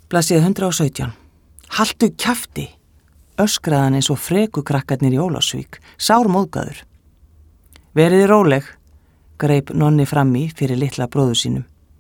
Blaðsíða 117. Haltu kjafti, öskraði hann eins og frekukrakkarnir í Ólafsvík, sármóðgaður. Veriði róleg, greip Nonni fram í fyrir litla bróður sínum.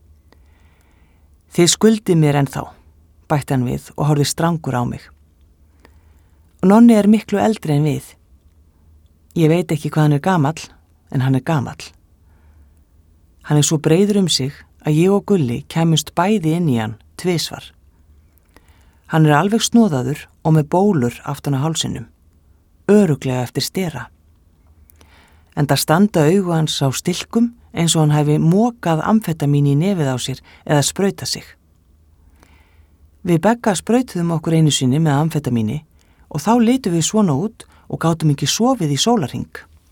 Þið skuldið mér ennþá, bætti hann við og horfði strangur á mig. Nonni er miklu eldri en við. Ég veit ekki hvað hann er gamall, en hann er gamall. Hann er svo breiður sig að ég og Gulli kæmust bæði inn í hann tvisvar. Hann er alveg snóðaður og með bólur aftan á hálsinum, örugglega eftir stera. Enda standa augu hans á stilkum eins og hann hafi mokað amfetamín í nefið á sér eða sprautað sig. Við Begga sprautuðum okkur einu sinni með amfetamíni og þá litum við svona út og gátum ekki sofið í sólarhring.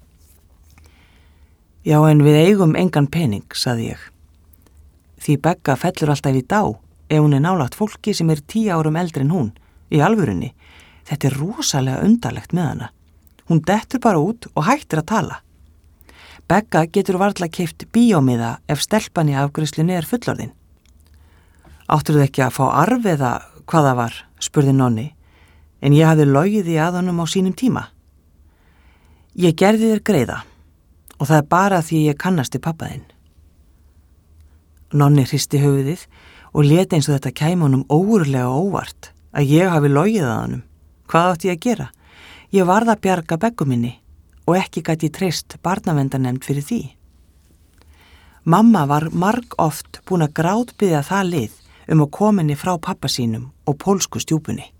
Já, en við eigum engan pening, sagði ég. Því Begga fellur alltaf í dá ef hún er nálægt fólki sem er 10 árum eldri en hún, í alvörunni. Þetta er rosalega undarlegt með hana. Hún dettur bara út og hættir að tala. Begga getur varla keypt bíómiða ef stelpan í afgreiðslunni er fullorðin. Áttirðu ekki að fá arf eða hvað það var, spurði Nonni, en ég hafði logið í að honum á sínum tíma. Ég gerði þér greiða og það er bara því ég kannast við pabba þinn. Nonni hristi höfuðið og lét eins og þetta kæmi honum ógurlega óvart að ég hafi logið að honum. Hvað átti ég að gera? Ég varð að bjarga Beggu minni og ekki gat ég treyst barnaverndarnefnd fyrir því. Mamma var margoft búin að grátbiðja það lið að koma henni frá pabba sínum og pólsku stjúpunni.